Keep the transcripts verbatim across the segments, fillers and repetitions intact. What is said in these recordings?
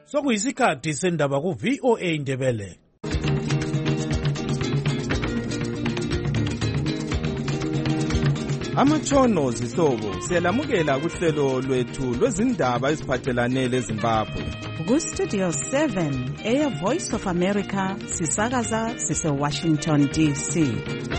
Sokuyisikhathi sendaba ku V O A Indebele. Amatshono zihlobo siyalamukela kuhlelo lwethu lwezindaba eziphathelane leZimbabwe. Ku Studio seven eya Voice of America sisakaza sise Washington D C.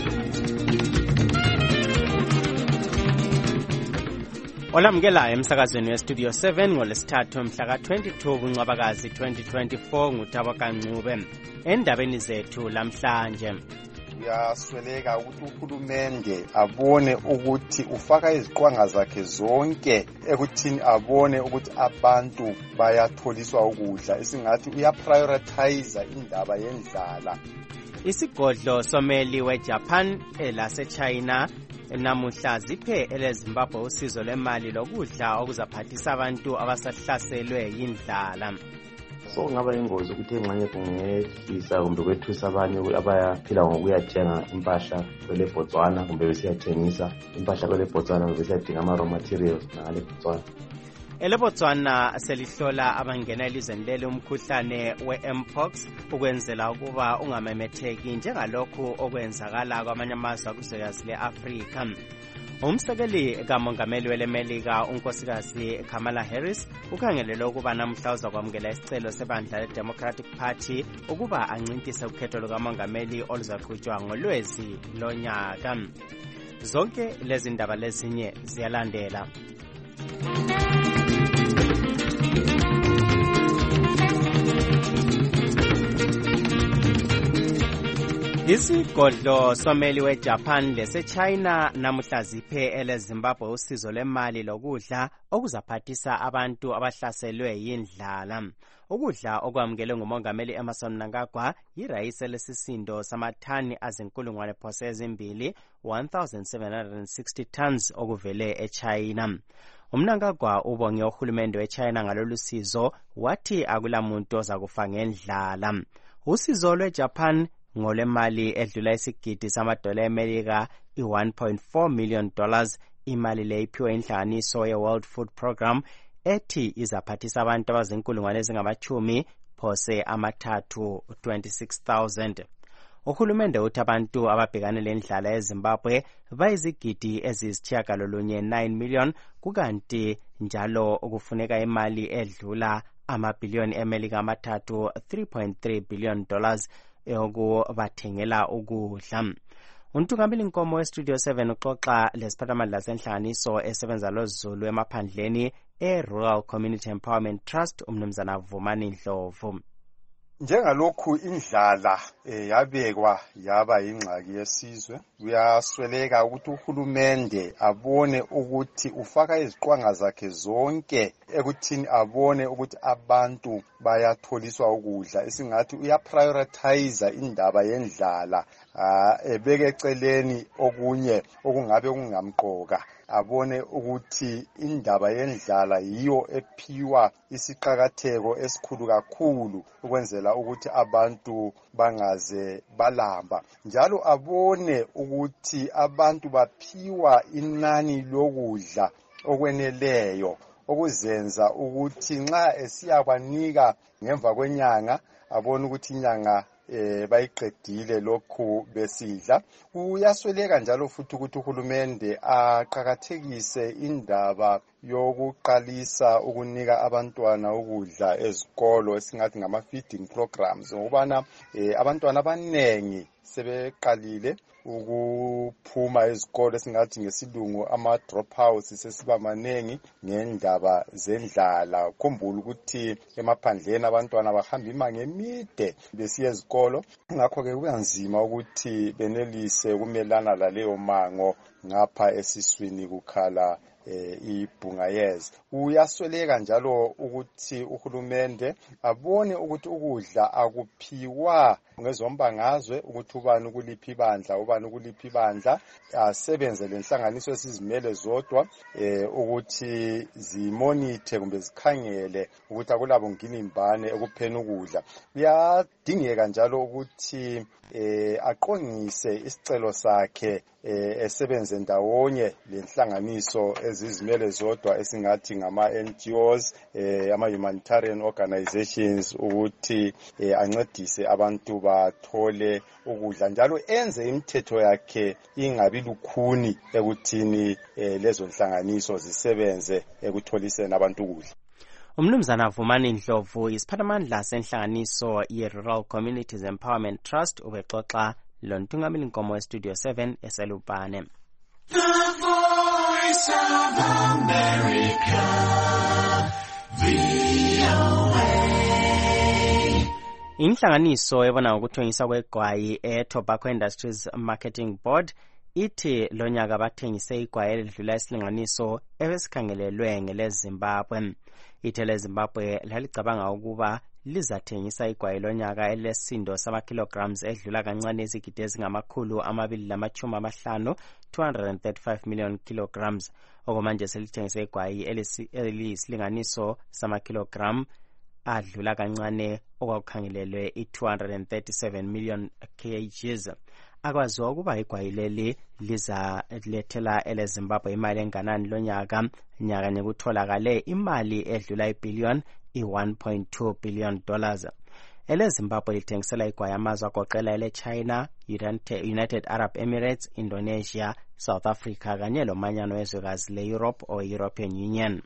Olamukela emsakazweni we Studio seven ngolesithathu mhla ka twenty-two kuNcwabakazi twenty twenty-four nguThabo Kancube. Endabeni zethu lamhlanje kuyasweleka ukuthi uhulumende abone ukuthi ufaka iziqwanga zakhe zonke ekuthini abone ukuthi abantu bayatholiswa ukudla, esingathi uyaprioritize indaba yendlala. Isigodlo someli weJapan elaseChina namuhla ziphe eleZimbabwe usizo lwemali lokudla okuzaphathisa abantu abasahlaselwe yindlala. So ngaba ingozi ukuthi engxenye kungehlisa kumbe kwethusa abanye abayaphila ngokuyathenga impahla kwele Botswana kumbe besiyathengisa impahla kwele Botswana kumbe besiyadinga ama raw materials ngale Botswana. Ele Botswana selihlola abangena elizweni leli umkhuhlane we-mpox ukwenzela ukuba ungamemetheki njengalokhu okwenzakala kwamanye amazwe akuzwekazi le-Afrika. Umsekeli kamongameli welemelika unkosikazi Kamala Harris ukhangelele ukuba namhla uzakwamukela isicelo sebandla le-Democratic Party ukuba ancintise ukhetho lukamongameli oluzaqhutshwa ngolwezi lonyaka. Zonke lezi ndaba lezinye ziyalandela. Isigodlo someli weJapan leseChina namuhla ziphe eleZimbabwe usizo lwemali lokudla okuzaphathisa abantu abahlaselwe yindlala. Ukudla okwamukele ngumongameli Emmerson Mnangagwa yirayisi lesisindo samathani azinkulungwane phose ezimbili one thousand seven hundred sixty tons okuvele eChina. Umnangagwa ubonge uhulumende weChina ngalolu sizo wathi akulamuntu ozakufa ngendlala. Usizo lweJapan ngolemali edlula isigidi samadola eMelika i one point four million dollars, imali le iphiwe inhlanganiso ye-World Food Program ethi izaphathisa abantu abazinkulungwane ezingamachumi phose amathathu twenty-six thousand. Uhulumende uthi abantu ababhekane lendlala eZimbabwe bayizigidi eziyisitshiyagalolunye nine million, kukanti njalo ukufuneka imali edlula amabhiliyoni eMelika amathathu three point three billion dollars yokubathengela ukudla. Untungameli Nkomo we-Studio seven uxoxa lesiphathamandla senhlanganiso esebenza lozulu emaphandleni e-Rural Community Empowerment Trust umnumzana Vumani Ndlovu. Njengalokhu indlala eh, yabekwa yaba ingxaki yesizwe, kuyasweleka ukuthi uhulumende abone ukuthi ufaka iziqwanga zakhe zonke ekuthini abone ukuthi abantu bayatholiswa ukudla, esingathi uyaprioritize indaba yendlala, uh, ebeke eceleni okunye okungabe kungamqoka, abone ukuthi indaba yendlala yiyo ephiwa isiqhakatheko esikhulu kakhulu ukwenzela ukuthi abantu bangaze balamba. Njalo abone ukuthi abantu baphiwa inani lokudla okweneleyo okuzenza ukuthi nxa esiyakwanika ngemva kwenyanga abone ukuthi inyanga eh bayiqedile lokhu besidla. Uyasweleka njalo futhi ukuthi uhulumende aqhakathekise indaba yokuqalisa ukunika abantwana ukudla ezikolo esingathi ngama feeding programs, ngobana eh, abantwana abanengi sebeqalile ukuphuma ezikolo esingathi ngesilungu ama dropouts sesiba manengi ngendaba zendlala. Khumbula ukuthi emaphandleni abantwana bahamba imango emide besiya ezikolo, ngakho ke kuyanzima ukuthi benelise ukumelana laleyo mango ngapha esiswini kukhala eh, ibhungayezi. Uyasweleka njalo ukuthi uhulumende abone ukuthi ukudla akuphiwa ngezombangazwe, ukuthi ubani kuliphi bandla ubani kuliphi bandla, asebenze lenhlanganiso esizimele zodwa eh, ukuthi zimonithe kumbe zikhangele ukuthi akulabo nginimbane ekupheni ukudla. Kuyadingeka njalo ukuthi eh, aqongise isicelo sakhe eh, esebenze ndawonye lenhlanganiso ezizimele zodwa esingathi ngama N G Os eh, ama humanitarian organizations ukuthi eh, ancedise abantu bathole ukudla njalo enze imithetho yakhe ingabi lukhuni ekuthini eh, lezo nhlanganiso zisebenze ekutholiseni abantu ukudla. Umnumzana Vumani Ndlovu isiphathamandla senhlanganiso ye-Rural Communities Empowerment Trust ubexoxa lontungameli nkomo we-Studio seven eselupane. The Voice of America, V O A. Inhlanganiso ebona ngokuthengisa kwegwayi e-Tobacco Industries Marketing Board ithi lonyaka bathengise igwayi elidlula isilinganiso ebesikhangelelwe ngeleZimbabwe. Ithe Zimbabwe lalicabanga ukuba lizathengisa igwayi lonyaka elesindo sama-kilograms edlula kancane izigidi ezingamakhulu amabili lamatshumi amahlanu two hundred thirty-five million kilograms. Okomanje selithengise igwayi eliyisilinganiso sama-kilogram adlula kancane okwakukhangelelwe i-two hundred thirty-seven million kgs. Akwaziwa ukuba igwayi leli lizalethela eleZimbabwe imali enganani lonyaka nyaka nekutholakale imali edlula ibillion i-one point two billion dollars. EleZimbabwe lithengisela igwayi amazwe agoqela ele-China, United Arab Emirates, Indonesia, South Africa kanye lomanyano wezwekazi le-Europe or European Union.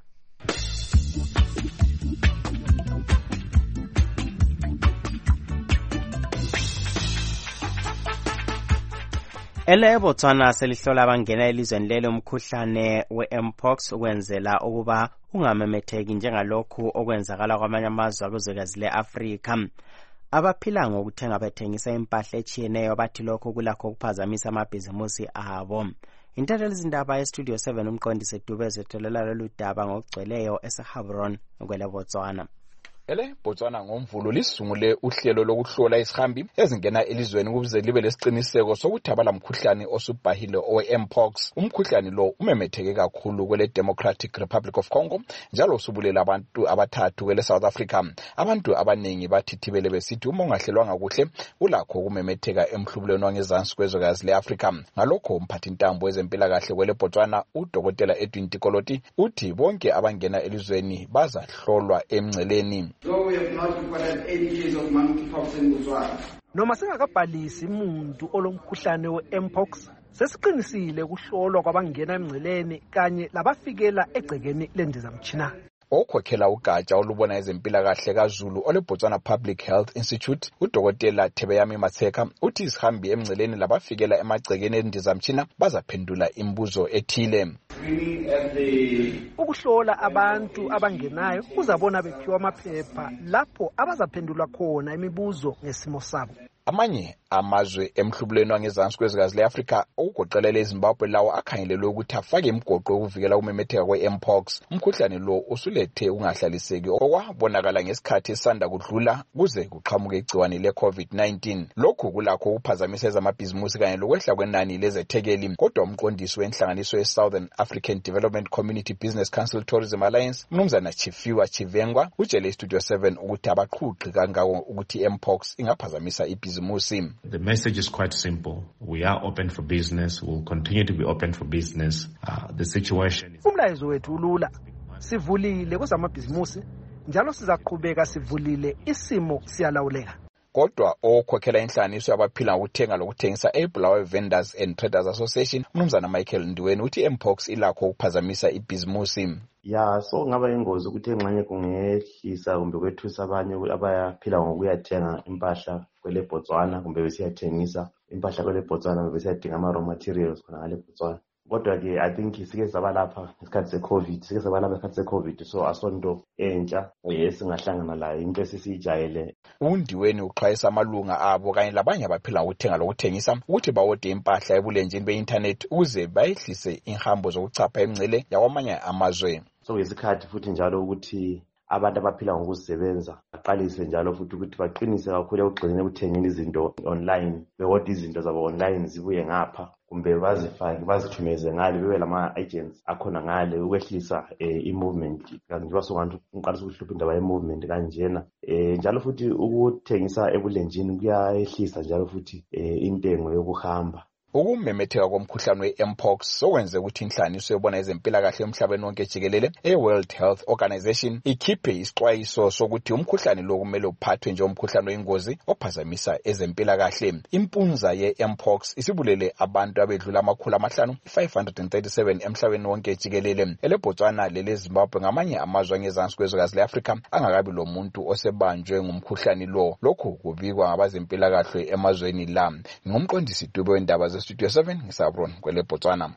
Ele Botswana selihlola abangena elizweni lelo umkhuhlane we-mpox ukwenzela ukuba ungamemetheki njengalokhu okwenzakala kwamanye amazwe akuzwekazi le-Afrika. Abaphila ngokuthenga bethengisa impahla etshiyeneyo bathi lokhu kulakho ukuphazamisa amabhizimusi abo. Intatheli zindaba ye-Studio seven umqondisi Dubeze etholela lolu daba ngokugcweleyo eseHabron kwele Botswana. Ele Botswana ngomvulo lisungule uhlelo lokuhlola isihambi ezingena elizweni ukuze libe lesiqiniseko sokuthi abalamkhuhlane osubhahile owe-mpox. Umkhuhlane lo umemetheke kakhulu kwele Democratic Republic of Congo njalo usubulela abantu abathathu kwele South Africa. Abantu abaningi bathithibele besithi uma ungahlelwanga kuhle ulakho ukumemetheka emhlubulweni wangezansi kwezwekazi le-Afrika. Ngalokho umphathi ntambo wezempilakahle kwele Botswana uDokotela Edwin Tikoloti uthi bonke abangena elizweni bazahlolwa emngceleni. So we have not reported any case of monkeypox in Botswana. Noma singakabhalisi umuntu olomkhuhlane we-mpox, sesiqinisile ukuhlolwa kwabangena emngceleni kanye labafikela egcekeni lendizamtshina. Okhokhela ugatsha olubona ezempilakahle kaZulu ole Botswana Public Health Institute uDokotela Thebeyami Matseka uthi isihambi emngceleni labafikela emagcekeni endizamtshina bazaphendula imibuzo ethile. Ukuhlola abantu abangenayo uzabona bephiwa amaphepha lapho abazaphendula khona imibuzo ngesimo sabo. Amanye amazwe emhlubulweni wangezansi kwezwekazi le-Afrika okugoqela eZimbabwe lawo akhangelelwe ukuthi afake imigoqo yokuvikela ukumemetheka kwe-mpox. Umkhuhlane lo usulethe ungahlaliseki okwabonakala ngesikhathi esanda kudlula kuze kuqhamuke igciwane le-COVID nineteen. Lokhu kulakho ukuphazamisa ezamabhizimusi kanye lokwehla kwenani lezethekeli. Kodwa umqondisi wenhlanganiso ye-Southern African Development Community Business Council Tourism Alliance Mnumzana Chifiwa Chivengwa utshele iStudio seven ukuthi abaqhuqi kangako ukuthi i-mpox ingaphazamisa ibhizimusi. The message is quite simple. We are open for business. We'll continue to be open for business. Uh, the situation is... Umlayezo wethu ulula. Sivulile kwezamabhizimusi njalo sizaqhubeka sivulile, isimo siyalawuleka. Kodwa okhokhela inhlaniso yabaphila ngokuthenga lokuthengisa eBulawayo Vendors and Traders Association Mnumzana Michael Ndiweni uthi mpox ilakho ukuphazamisa ibhizimusi. Ya, so ngaba ingozi ukuthi engxenye kungehlisa kumbe kwethusa abanye abayaphila ngokuyathenga impahla kwele Botswana kumbe besiyathengisa impahla kwele Botswana kumbe besiyadinga ama raw materials khona ngale Botswana. Kodwa ke I think sike sabalapha ngesikhathi se-COVID, sike sabalapha ngesikhathi se-COVID, so asonto entsha esingahlangana layo into esisijayele. Undiweni uxwayisa amalunga abo kanye labanye abaphila ngokuthenga lokuthengisa ukuthi bawode impahla ebulenjini be-internet ukuze bayehlise inhambo zokuchapha emngcele yakwamanye amazwe. So ngesikhathi futhi njalo ukuthi abantu abaphila ngokusebenza baqalise njalo futhi ukuthi baqinise kakhulu ekugxileni ekuthengeni izinto online, bewode izinto zabo online zibuye ngapha kumbe bazifake bazithumeze ngale bebe lama agents akhona ngale ukwehlisa i-movement njengoba sokanti uqalisa ukuhlupha indaba ye-movement kanjena. Eh njalo futhi ukuthengisa ebulenjini kuyayehlisa njalo futhi intengo yokuhamba. Ukumemetheka komkhuhlane we-mpox sokwenze ukuthi inhlanganiso ebona ezempilakahle emhlabeni wonke jikelele e-World Health Organization ikhiphe isixwayiso sokuthi umkhuhlane lo kumele uphathwe njengomkhuhlane oyingozi ophazamisa ezempilakahle. Impunza ye-mpox isibulele abantu abedlula amakhulu amahlanu five hundred thirty-seven emhlabeni wonke jikelele. EleBotswana leleZimbabwe ngamanye amazwe angezansi kwezwekazi le-Afrika angakabi lo muntu osebanjwe ngumkhuhlane lo. Lokhu kubikwa ngabazempilakahle emazweni la. Ngumqondisi Dube wendaba ze Studio seven ngisabron kweleBotswana.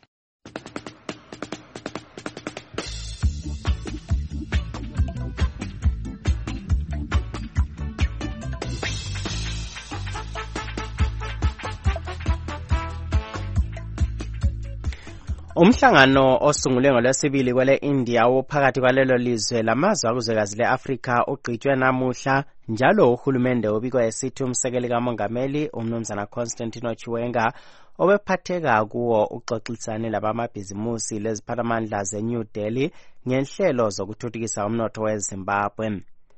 Umhlangano osungulwe ngolwesibili kwele India ophakathi kwalelo lizwe lamazwe akuzwekazi le-Afrika ugqitshwe namuhla, njalo uhulumende ubikwa esithi umsekeli kamongameli umnumzana Constantino Chiwenga obephatheka kuwo uxoxisane labamabhizimusi leziphathamandla ze-New Delhi ngenhlelo zokuthuthukisa umnotho weZimbabwe.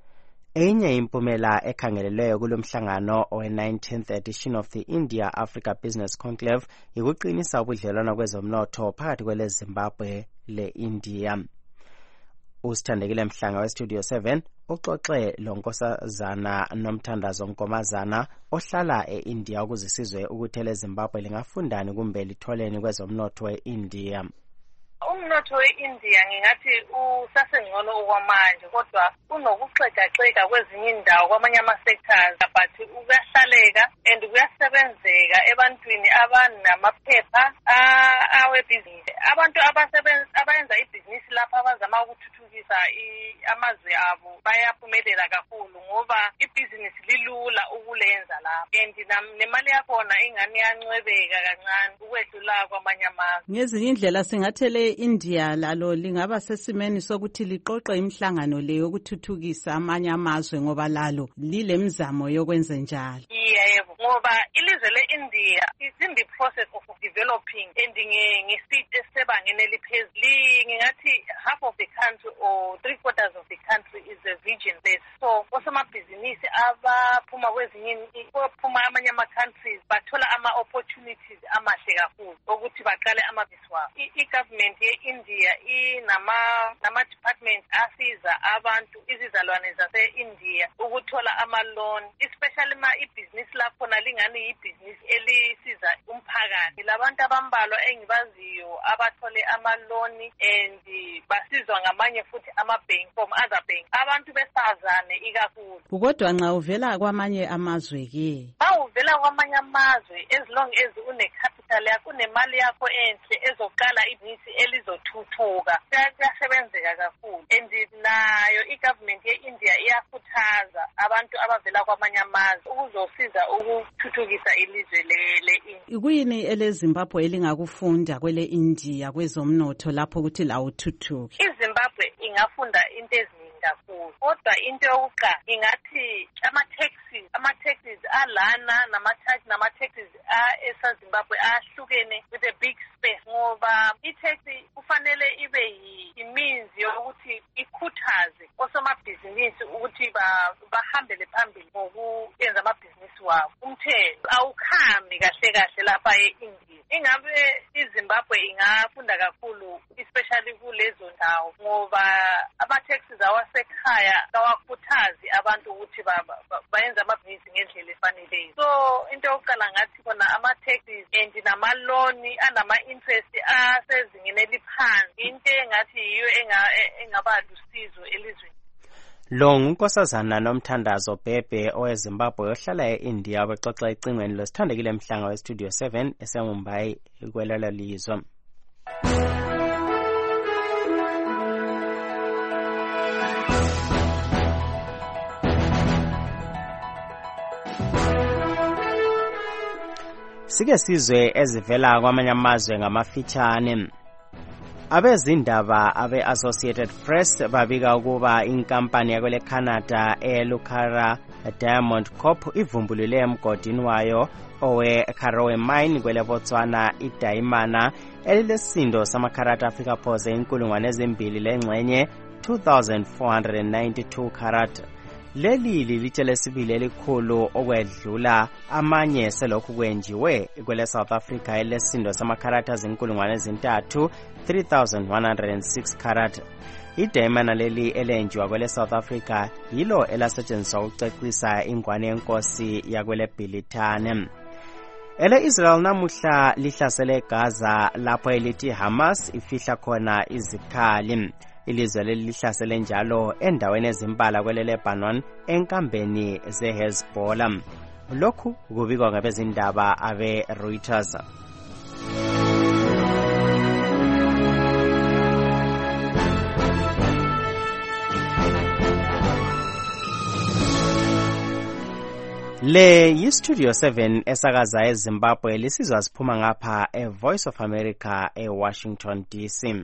Enye impumela ekhangelelweyo kulomhlangano owe-nineteenth edition of the India Africa Business Conclave ikuqinisa ubudlelwano kwezomnotho phakathi kwele Zimbabwe le-India. Usithandekile Mhlanga we-Studio seven uxoxe lonkosazana Nomthandazo Nkomazana ohlala e-India ukuze sizwe ukuthi eleZimbabwe lingafundani kumbe litholeni kwezomnotho we-India. Umnotho we-India ngingathi usasengcono okwamanje, kodwa unokuxegaxega kwezinye indawo kwamanye ama-sectors, but kuyahlaleka and kuyasebenzeka ebantwini abanamaphepha awebhizinisi. Abantu abayenza ibhizinisi lapha abazama ukuthuthukisa amazwe abo bayaphumelela kakhulu ngoba ibhizinisi lilula ukulenza lapha, and nemali yakhona ingani yancwebeka kancane ukwedlula kwamanye amazwe. Ngezinye indlela singathele India lalo lingaba sesimeni sokuthi liqoqe imihlangano le yokuthuthukisa amanye amazwe ngoba lalo lilemizamo yokwenza njalo. Yebo, ngoba ilizwe le-India is in the process of developing, and nge-speed esebangeni eliphezulu. Ngingathi half of the country or three quarters of the country is a region based. So osomabhizinisi abaphuma kwezinye baphuma amanye ama-countries bathola ama-opportunities amahle kakhulu ukuthi baqale amabhizinisi wabo. I-government ye-India inama-department asiza abantu izizalwane zase-India ukuthola ama-loan, especially ma ibhizinisi lakhona lingani yibhizinisi elisiza umphakathi. Labantu abambalwa engibaziyo abathole ama-loan and basizwa ngamanye futhi ama-bank from other banks, abantu besifazane ikakhulu. Kodwa nxa uvela kwamanye amazwe ke ma uvela kwamanye amazwe, as long as une-capital yakho unemali yakho enhle ezoqala ibhizinisi elizothuthuka, kuyasebenzeka kakhulu. And nayo i-government ye-India iyakhuthaza abantu abavela kwamanye amazwe ukuzosiza ukuthuthukisa ilizwe le-India. Kuyini eleZimbabwe elingakufunda kwele India kwezomnotho lapho ukuthi lawuthuthuke? iZimbabwe ingafunda into eziningi kakhulu, kodwa into yokuqala ingathi ama-taxes ama-taxes alana nama-tax nama-taxes esaZimbabwe ahlukene with a big space, ngoba i-tax kufanele ibe yi-means yokuthi ikhuthaze osomabhizinisi ukuthi bahambele phambili ngokuyenza amabhizinisi wabo. Umthetho awukhambi kahle kahle lapha e-India. Ingabe iZimbabwe ingafunda kakhulu especially kulezo ndawo, ngoba ama-taxes awasekhaya kawakhuthazi abantu ukuthi bayenze amabhizinisi ngendlela efaneleyo. So into yokuqala ngathi khona ama-taxes and nama-loan anama-interest asezingeni eliphansi, into engathi yiyo engaba lusizo elizweni. Lo ngunkosazana Nomthandazo Bhebhe oweZimbabwe ohlala e-India bexoxa ecingweni losithandekile Mhlanga we-Studio seven eseMumbai kwelelo lizwe. Sike sizwe ezivela kwamanye amazwe ngamafitshane. Abezindaba abe-Associated Press babika ukuba inkampani yakwele Canada eLucara Diamond Corp ivumbulule emgodini wayo owe-Karowe Mine kwele Botswana idayimana elilesindo samakharata afika phose inkulungwane ezimbili lengxenye two thousand four hundred ninety-two karat. Leli lilitshe lesibili elikhulu okwedlula amanye selokhu kwenjiwe kwele South Africa elesindo samakharat azinkulungwane ezintathu three thousand one hundred six karat. Idayimana leli elenjiwa kwele South Africa yilo elasetshenziswa ukucecisa ingwane yenkosi yakwele Bhilithane. Ele Israel namuhla lihlasele Gaza lapho elithi Hamas ifihla khona izikhali. Ilizwe leli lihlasele njalo endaweni ezimbala kwele Lebanon enkambeni zeHezbollah. Lokhu kubikwa ngabezindaba abe Reuters. Le yiStudio seven esakaza eZimbabwe lisizwa siphuma ngapha eVoice of America eWashington D C.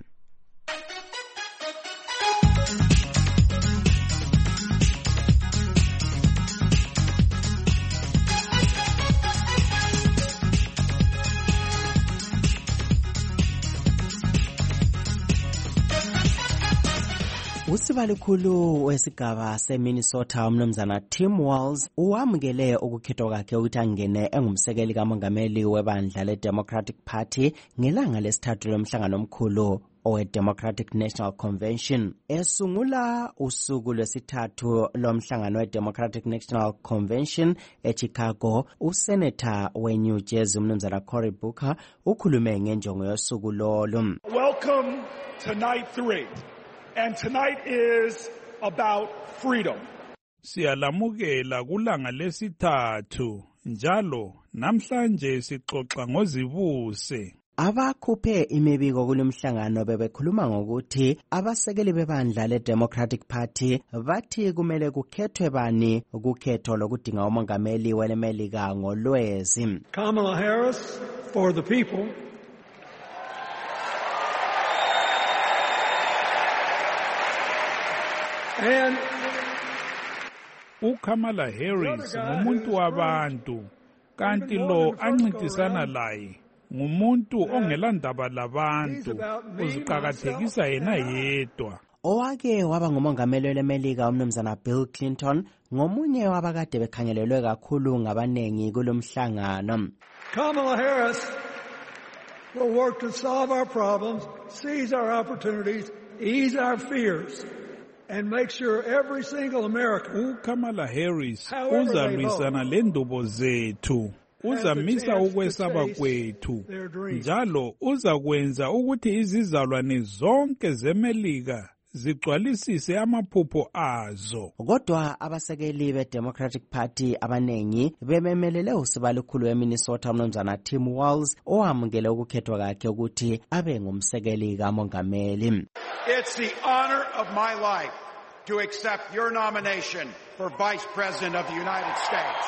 Usibalikhulu wesigaba seMinnesota umnumzana Tim Walz uwamukele ukukhethwa kwakhe ukuthi angene engumsekeli kamongameli webandla leDemocratic Party ngelanga lesithathu lomhlangano omkhulu owe-Democratic National Convention. Esungula usuku lwesithathu lomhlangano we-Democratic National Convention eChicago, usenator weNew Jersey umnumzana Cory Booker ukhulume ngenjongo yosuku lolo. Welcome to night three. And tonight is about freedom. Siyalamukela kulanga lesithathu njalo namhlanje sixoxa ngozibuse. Abakhuphe imibiko kulomhlangano bebekhuluma ngokuthi abasekeli bebandla leDemocratic Party bathi kumele kukhethwe bani ukukhetho lokudinga umongameli welemelika ngolwezi. Kamala Harris for the people. And uKamala Harris ngumuntu wabantu kanti lo ancintisana laye ngumuntu ongelandaba labantu uziqhakathekisa yena yedwa. Owake waba ngumongameli welemelika umnumzana Bill Clinton ngomunye wabakade bekhangelelwe kakhulu ngabanengi kulomhlangano. Kamala Harris will work to solve our problems, seize our opportunities, ease our fears. And make sure every single American, uKamala Harris uzalwisana lendubo zethu, uzamisa ukwesaba kwethu, njalo uzakwenza ukuthi izizalwane zonke zemelika zigcwalisise amaphupho azo. Kodwa abasekeli beDemocratic Party abanengi bememelele usibalikhulu weMinnesota umnumzana Tim Walz owamukele ukukhethwa kwakhe ukuthi abe ngumsekeli kamongameli. It's the honor of my life to accept your nomination for Vice President of the United States.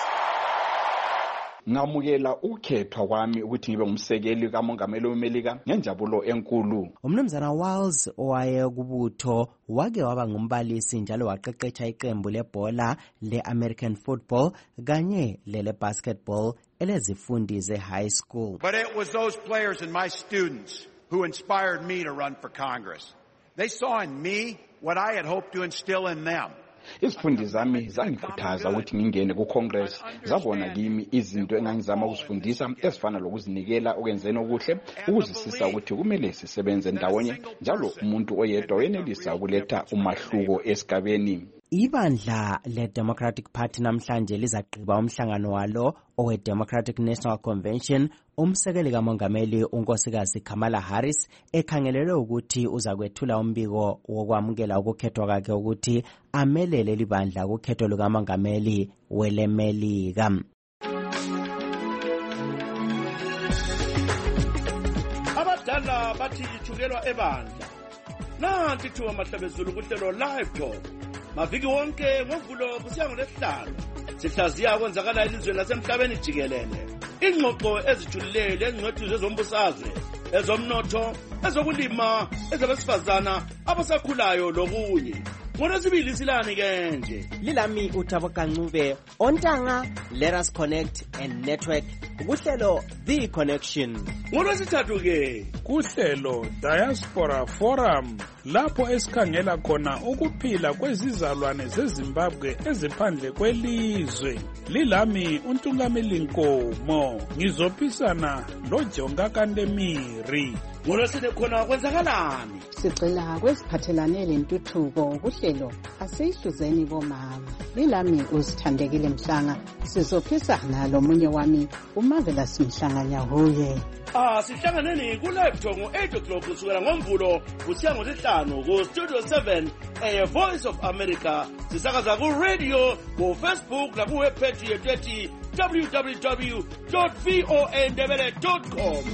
Ngamukela ukukhethwa kwami ukuthi ngibe ngumsekeli kamongameli wemelika ngenjabulo enkulu. Umnumzana Walz owaye kubutho wake waba ngumbalisi njalo waqeqesha iqembu lebhola leAmerican football kanye lele basketball elezifundi ze high school. But it was those players and my students who inspired me to run for Congress. They saw in me what I had hoped to instill in them. Izifundi zami zangikhuthaza ukuthi ngingene kuCongress, zabona kimi izinto engangizama ukuzifundisa ezifana lokuzinikela okwenzeni okuhle, ukuzisisa ukuthi kumele sisebenze ndawonye njalo umuntu oyedwa wenelisa ukuletha umahluko esigabeni. Ibandla leDemocratic Party namhlanje lizagqiba umhlangano walo owe-Democratic National Convention umsekeli kamongameli unkosikazi Kamala Harris ekhangelelwe ukuthi uzakwethula umbiko wokwamukela ukukhethwa kwakhe ukuthi amelele libandla ukhetho lukamongameli welemelika. Abadala bathi ithukelwa ebandla. Nanti thuba mahlabezulu kuhlelo live talk. Maviki wonke ngovulo kusiya ngolesihlanu. Sihlaziya kwenzakala elizweni lasemhlabeni jikelele. Ingxoxo ezijulileyo lengcwethu zezombusazwe, ezomnotho, ezokulima, ezabesifazana, abasakhulayo lokunye. ngolwesibili silani ke nje lilami uThabo Kancube ontanga let us connect and network kuhlelo The Connection. ngolwesithathu ke kuhlelo Diaspora Forum lapho esikhangela khona ukuphila kwezizalwane zeZimbabwe eziphandle kwelizwe. Lilami uNtungameli Nkomo ngizophisana loJonga Kandemiri. ngolwesine khona kwenzakalani Sicela kwesiphathelane lentuthuko kuhlelo asihluzeni bomama. Lilami uzithandekile Mhlanga sizophisana lomunye wami uMarvelous Mhlanganya huye. Ah sihlanganeni ku live talk ngo eight o'clock kusukela ngomvulo kusiya ngosihlanu ku Studio seven e Voice of America. Sisakaza ku radio, ku Facebook na ku webpage yethu ethi w w w dot voa ndebele dot com.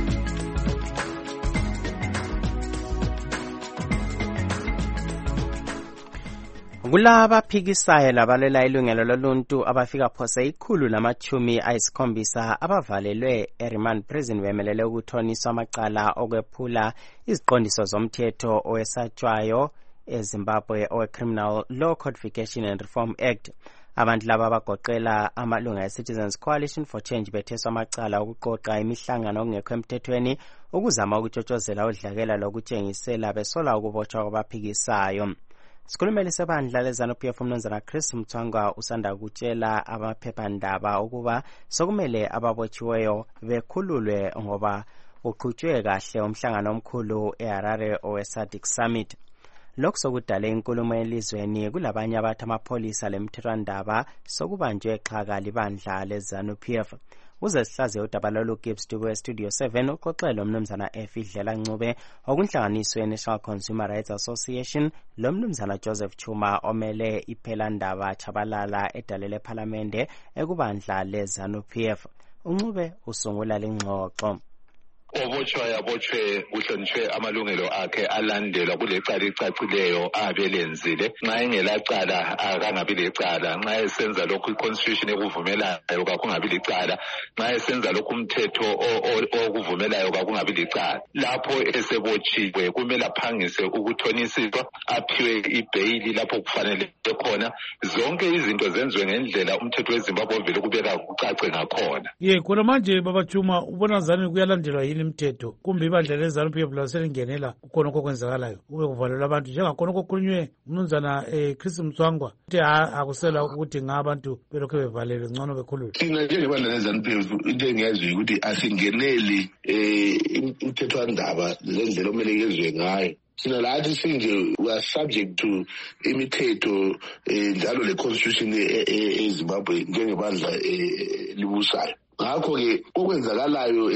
Kulaba phikisayo labalela ilungelo loluntu abafika phose ikhulu lamachumi ayisikhombisa abavalelwe eRemand Prison bemelele ukuthoniswa amacala okwephula iziqondiso zomthetho owesatshwayo eZimbabwe owe Criminal Law Codification and Reform Act. Abantu laba bagoqela amalunga e-Citizens Coalition for Change betheswa amacala okuqoqa imihlangano okungekho emthethweni ukuzama ukutshotshozela udlakela lokutshengisela besola ukubotshwa kwabaphikisayo. Sikhulumele sebandla leZANU-P F uMnumzana Chris Mthwangwa usanda kutshela amaphephandaba ukuba sokumele ababotshiweyo bekhululwe ngoba uqhutshwe kahle umhlangano omkhulu eHarare owe-SADC Summit. Lokho sokudale inkulumo elizweni kulabanye abathi amapholisa lemthethwandaba sokubanjwe exhaka libandla leZANU-P F. Uze sihlaze udaba lolu Gibbs Dubu Studio seven uxoxela uMnumzana F Idlela Ncube okunhlanganiswe National Consumer Rights Association lo Mnumzana Joseph Chuma omele iphelandaba Chabalala edalele parliamente ekubandla leZANU-P F. uNcube usungula lengxoxo. Obotshwa yabotshwe uhlonishwe amalungelo akhe alandelwa kulecala icacileyo abelenzile nxa engelacala akangabi lecala nxa esenza lokhu iconstitution ekuvumelayo kakungabi licala nxa esenza lokhu umthetho okuvumelayo kakungabi licala lapho esebotshiwe kumele aphangise ukuthonisiswa aphiwe ibhayili lapho kufanele khona zonke izinto zenziwe ngendlela umthetho weZimbabwe ovele kubeka kucace ngakhona. Ye khona manje baba Chuma ubona zani kuyalandelwa yini imithetho kumbe ibandla leZANU-P F laselingenela kukhona okwenzakalayo kube kuvalelwa abantu njengakhona okukhulunywe uMnumzana eh Chris Mthwangwa ukuthi akusela ukuthi ngabantu belokho bevalelwe ngcono bekhululwe. Thina njengebandla leZANU-P F into engiyaziyo ukuthi asingeneli eh imithethwandaba lendlela omele yezwe ngayo. Thina lathi sinje we are subject to imithetho njalo le constitution eZimbabwe njengebandla libusayo. Ngakho ke okwenzakalayo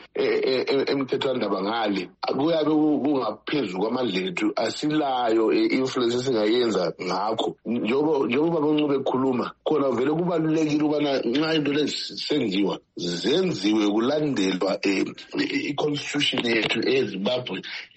emthethwandaba ngale kuyabe kungaphezulu kwamandla ethu asilayo influence esingayenza ngakho njengoba njengoba bancube ekhuluma khona vele kubalulekile ubana nxa into lesenziwa zenziwe kulandelwa i-constitution yethu eZimbabwe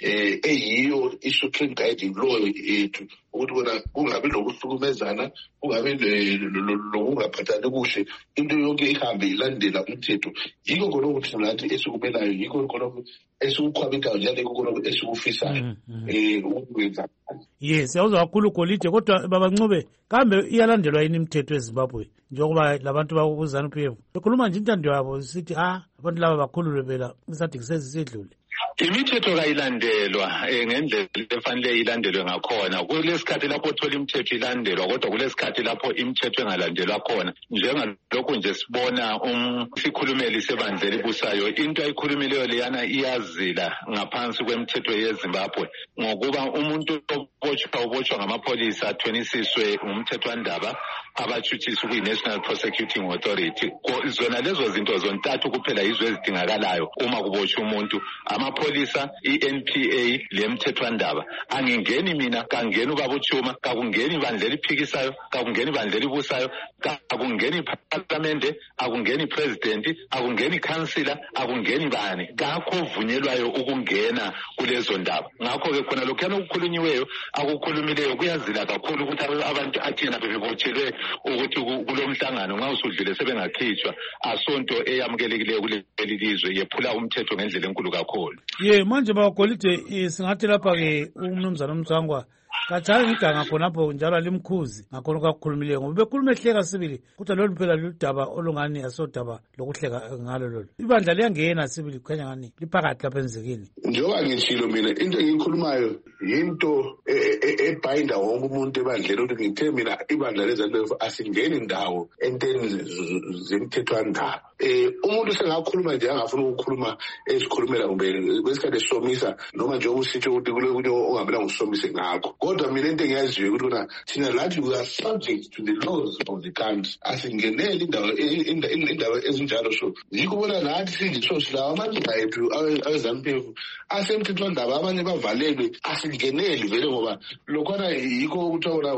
eyiyo i-supreme guiding law yethu ukuthi kona kungabi lokuhlukumezana kungabi lokungaphathani kuhle into yonke ihambe ilandela umthetho yiko khona ukuthi nathi esikumelayo yiko khona esikukhwabithayo njalo yiko khona esikufisayo eh ukwenza. Yes yawuzwa kakhulu Golide kodwa baba Ncube kambe iyalandelwa yini imithetho eZimbabwe njengoba labantu bakuZANU-P F bekhuluma nje intando yabo sithi ah abantu laba bakhululwe phela isathi kusesidlule. Imithetho kayilandelwa ngendlela efanele ilandelwe ngakhona kulesikhathi lapho uthola imithetho ilandelwa kodwa kulesikhathi lapho imithetho engalandelwa khona njengalokho nje sibona umsikhulumeli sebandla libusayo into ayikhulumileyo leyana iyazila ngaphansi kwemithetho yeZimbabwe ngokuba umuntu obotshwa ubotshwa ngamapholisa athonisiswe ngumthethwandaba abathuthiswa kuyi-National Prosecuting Authority. Zona lezo zinto zontathu kuphela yizo ezidingakalayo uma kubotshwa umuntu amapholisa i-N P A lemthethwandaba. Angingeni mina kangeni ubaba Chuma kakungeni ibandla eliphikisayo kakungeni ibandla elibusayo kakungeni iparlamente akungeni president akungeni councillor akungeni bani kakho vunyelwayo ukungena kulezo ndaba. Ngakho ke khona lokho okukhulunyiweyo akukhulumileyo kuyazila kakhulu ukuthi abantu athina bebotshelwe ukuthi kulomhlangano nxa usudlule sebengakhitshwa asonto eyamukelekileyo kuleli lizwe yephula umthetho ngendlela enkulu kakhulu. Ye manje bagolide singathi lapha ke uMnumzana Mthwangwa kathani ngiganga khonapho njalo limkhuzi ngakhona kakhulumileyo ngoba bekhuluma ehleka sibili kodwa lolu phela ludaba olungani asodaba lokuhleka ngalo lolu ibandla liyangena sibili kukhanya ngani liphakathi lapha enzekeni njengoba ngitshilo mina into engiyikhulumayo yinto ebhayinda wonke umuntu ebandleni ukuthi ngithe mina ibandla lezanto asingeni ndawo enteni zemthethwandaba eh umuntu sengakhuluma nje angafuna ukukhuluma esikhulumela kumbe kwesikhathi esomisa noma nje ukusitsho ukuthi kule kunye ongabela ngusomise ngakho kodwa mina into engiyaziyo ukuthi na thina lathi we are subject to the laws of the country asingenele indawo indawo ezinjalo so yikubona nathi sinjisho silawa amandla ethu awezampevu asemthethwandaba abanye bavalelwe asingeneli vele ngoba lokhona yikho ukuthi wona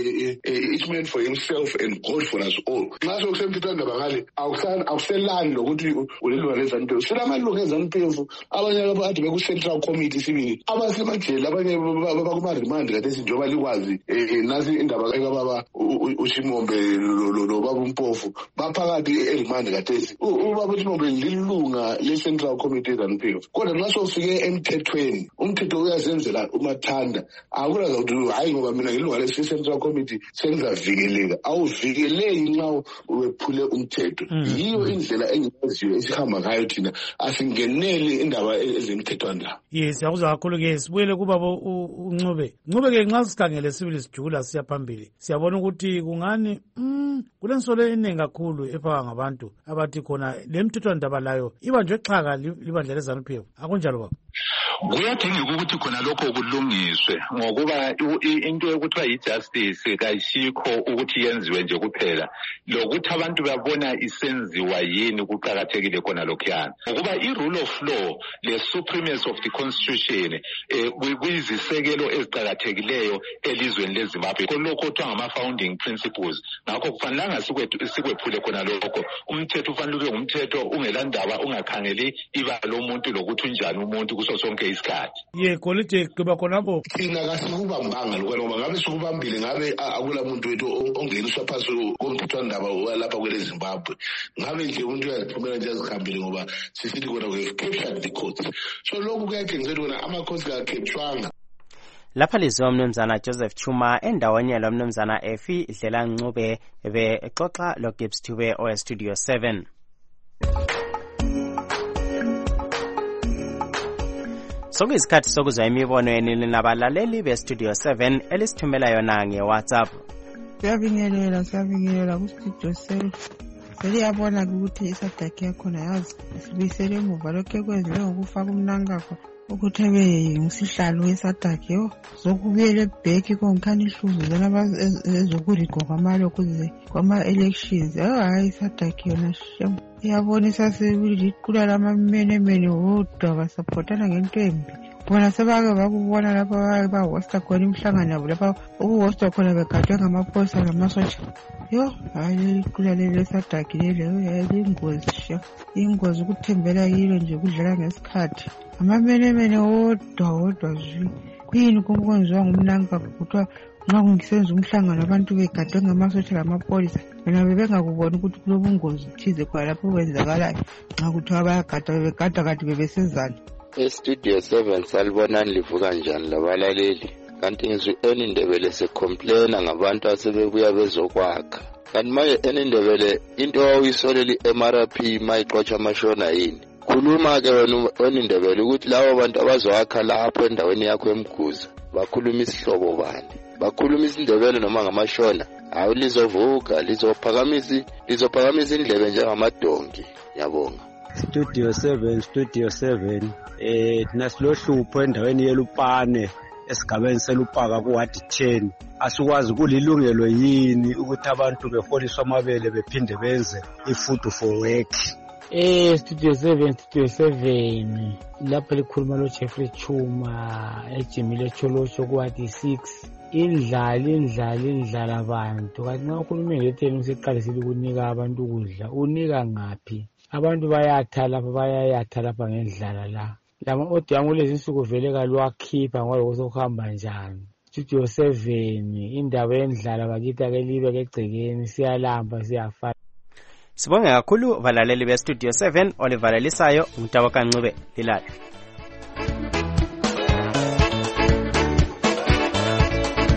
each man for himself and God for us all nxa sokusemthethwandaba ngale awuselani lokuthi ulilwa lezampevu silamalungu ezampevu abanye abathi beku-central committee sibili abasemajele abanye bakuma-remand kade sinjengoba likwazi nasi indaba ekababa ushimombe nobaba umpofu baphakathi erimand kadesi ubaba ushimombe lilunga le-central committee ezampevu kodwa nxa sofike emthethweni umthetho uyazenzela umathanda akulaza ukuthi hayi ngoba mina ngilunga le-central committee sengizavikeleka awuvikeleki nxa wephule umthetho yiyo indlela engiyaziyo esihamba ngayo thina asingeneli indaba ezemthethwandaba yes yakuzwa kakhulu-ke sibuyele kubaba uncube ncube-ke nxa sikhangele sibili sijula siya phambili siyabona ukuthi kungani mm, kulensolo eningi kakhulu efaka ngabantu abathi khona le mthethwandaba layo ibanjwe xhaka libandla lezanu-P F akunjalo baba kuyadingeka ukuthi khona lokho kulungiswe ngokuba into yokuthiwa yi-justice kayishikho ukuthi yenziwe nje kuphela lokuthi abantu babona isenziwa yini kuqakathekile khona lokhuyana ngokuba i-rule of law le-supremacy of the constitution um kuyizisekelo eziqakathekileyo elizweni lezimbabwe kolokho kuthiwa ngama-founding principles ngakho kufanelanga sikwephule khona lokho umthetho ufanele ube ngumthetho ungelandaba ungakhangeli ibala lomuntu lokuthi unjani umuntu kuso sonke isikhathi ye kolide kuba khonapho thina kasikubambanga lokho ngoba ngabe sikubambile ngabe akula muntu wethu ongeniswa phasi komthethwandaba walapha kwele Zimbabwe ngabe nje umuntu uyaziphumela nje azihambile ngoba sisithi kona we have captured the courts so lokhu kuyathengisela kona amakhosi kakhethwanga lapha liziwa mnumzana Joseph Chuma endaweni yalo mnumzana Efi Idlela Ncube bexoxa lo Gibbs Thube o Studio seven. Sokuyisikhathi sokuzwa imibono yenu nabalaleli be Studio seven elisithumela yona nge-WhatsApp. Siyabingelela siyabingelela ku Studio seven. Seliyabona ukuthi isadaki yakhona yazi sibisele emuva lokho kwenziwe ngokufaka umnankakho ukuthi abe ngisihlalo wesadaki yo zokubuyela back konkhani ihluzo zona ezokurigwa kwamalo kuze kwama elections hayi isadaki yona shem iyabonisa sebili kulala amamene mene wodwa basupportana ngento embi bona sebake bakubona lapha bahosta khona imhlangano yabo lapha ukuhosta khona begadwe ngamaphoyisa namasotsha yo hayi kulalele sadaki lelo yayingozi shem ingozi ukuthembela yilo nje kudlala ngesikhathi amamene mene wodwa wodwa zwi kuyini konkonziwa ngumnanka kuthiwa nxa kungisenza umhlangano abantu begadwe ngamasotsha lamapolisa mina bebengakubona ukuthi kulobungozi thize khona lapho kwenzakalayo nxa kuthiwa bayagada bebegada kade bebesezana estudio seven salibonani livuka njani labalaleli kanti ngizwe enindebele secomplaina ngabantu asebebuya bezokwakha kanti manje enindebele into wawisoleli M R P mayixotsha amashona yini khuluma-ke wena enindebele ukuthi labo bantu abazokwakha lapho endaweni yakho emkhuza bakhuluma isihlobo bani bakhuluma isindebele noma ngamashona hawu lizovuka lizophakamisa lizophakamisa indlebe njengamadonki yabonga Studio seven Studio seven eh thina silohlupho endaweni yeLupane esigabeni selupaka kuwadi ten asikwazi kulilungelo yini ukuthi abantu beholiswa amabele bephinde benze ifood for work eh Studio seven Studio seven lapha likhuluma lo Jeffrey Chuma ejimile cholocho kuwadi six indlala indlala indlala abantu kanti nxa ukhuluma ngetheni usiqalisile ukunika abantu ukudla unika ngaphi abantu bayatha lapha bayayatha lapha ngendlala la lama audio angulezi insuku vele kalwakhipha ngoba sokuhamba njani Studio seven indaba yendlala bakithi ake libe kegcekeni siyalamba siyafa Sibonge kakhulu balaleli be Studio seven olivalelisayo umntaba kaNcube lilala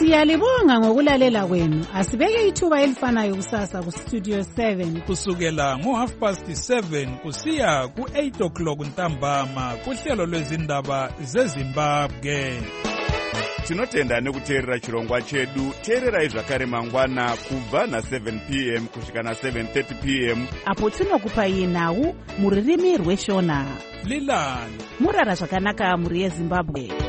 Siyalibonga ngokulalela kwenu. Asibeke ithuba elifanayo kusasa ku Studio seven kusukela ngo half past seven kusiya ku eight o'clock ntambama kuhlelo lwezindaba zeZimbabwe. Tinotenda nekuteerera chirongwa chedu. Teererai zvakare mangwana kubva na seven p m kusvika na seven thirty p m apo tinokupai nhau muririmi rweshona. Lilani murara zvakanaka muri yeZimbabwe.